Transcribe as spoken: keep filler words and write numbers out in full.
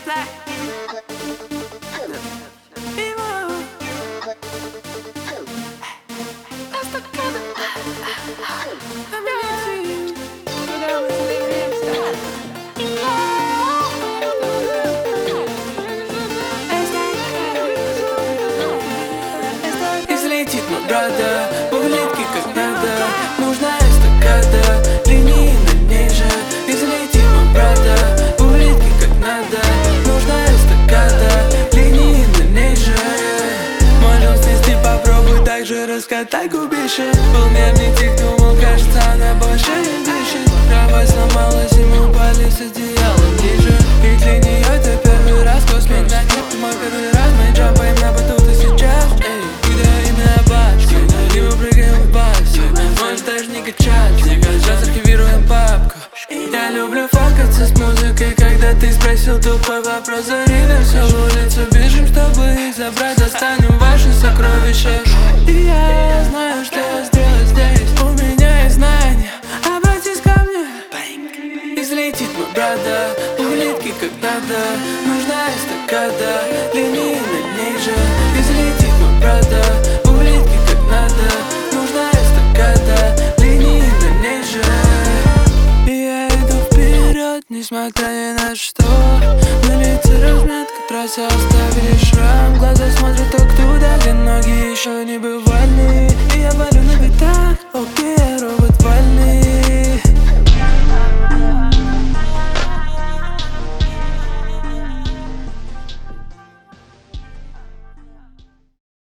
Излетит мой брата, улитки как надо. Нужна эстакада, линии на ней же. Излетит мой брата, улитки как надо. Нужна эстакада, линии на ней же. Можно снести, попробуй так же раскатай губище. Был нервничек, думал, кажется, она больше не дышит. Кровать сломалась, и мы упали с одеялом ниже. И для нее это первый раз космик. Да нет, ты мой первый раз. Мы джампаем на батуты сейчас. Эй, кидаю имя башки, и мы прыгаем в басе. Можешь даже не качать, сейчас архивируем папку. Я люблю фоткаться с музыкой, когда ты спросил тупой вопрос. Зарина всю улицу, бежим, чтобы их забрать. Достанем ваши сокровища. И я знаю, что сделать здесь. У меня есть знания, обратись ко мне. Излетит мой брата, улитки как надо. Нужна эстакада, линии на ней же. Излетит мой брата, улитки как надо. Нужна эстакада, линии на ней же. И я иду вперед, несмотря ни на что. На лице разметка, трассе оставили шрам. Глаза смотрят только туда, где ноги еще не бывали.